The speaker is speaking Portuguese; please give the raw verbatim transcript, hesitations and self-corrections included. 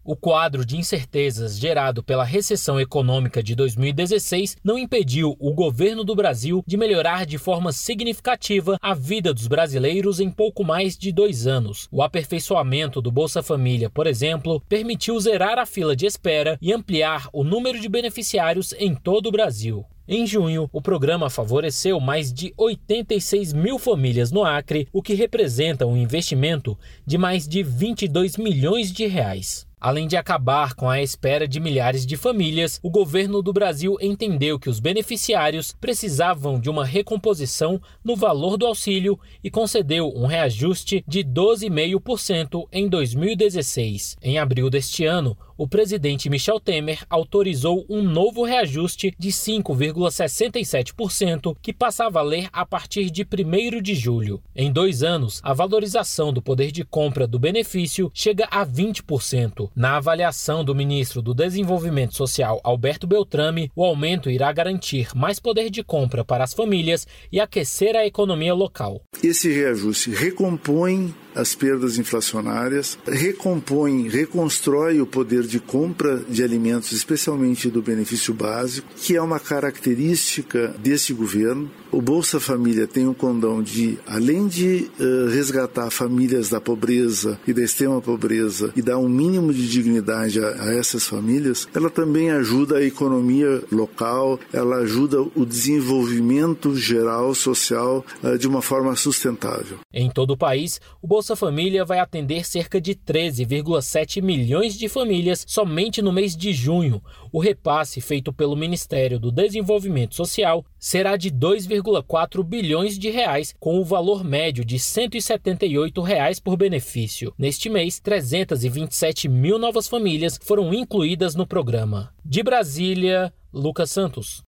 O quadro de incertezas gerado pela recessão econômica de dois mil e dezesseis não impediu o governo do Brasil de melhorar de forma significativa a vida dos brasileiros em pouco mais de dois anos. O aperfeiçoamento do Bolsa Família, por exemplo, permitiu zerar a fila de espera e ampliar o número de beneficiários em todo o Brasil. Em junho, o programa favoreceu mais de oitenta e seis mil famílias no Acre, o que representa um investimento de mais de vinte e dois milhões de reais. Além de acabar com a espera de milhares de famílias, o governo do Brasil entendeu que os beneficiários precisavam de uma recomposição no valor do auxílio e concedeu um reajuste de doze vírgula cinco por cento em dois mil e dezesseis. Em abril deste ano, o presidente Michel Temer autorizou um novo reajuste de cinco vírgula sessenta e sete por cento, que passa a valer a partir de primeiro de julho. Em dois anos, a valorização do poder de compra do benefício chega a vinte por cento. Na avaliação do ministro do Desenvolvimento Social, Alberto Beltrame, o aumento irá garantir mais poder de compra para as famílias e aquecer a economia local. Esse reajuste recompõe as perdas inflacionárias, recompõe, reconstrói o poder de compra de alimentos, especialmente do benefício básico, que é uma característica desse governo. O Bolsa Família tem o condão de, além de uh, resgatar famílias da pobreza e da extrema pobreza e dar um mínimo de dignidade a, a essas famílias, ela também ajuda a economia local, ela ajuda o desenvolvimento geral, social, uh, de uma forma sustentável. Em todo o país, o Bolsa Família vai atender cerca de treze vírgula sete milhões de famílias somente no mês de junho. O repasse feito pelo Ministério do Desenvolvimento Social será de dois vírgula quatro bilhões de reais, com o valor médio de cento e setenta e oito reais por benefício. Neste mês, trezentas e vinte e sete mil novas famílias foram incluídas no programa. De Brasília, Lucas Santos.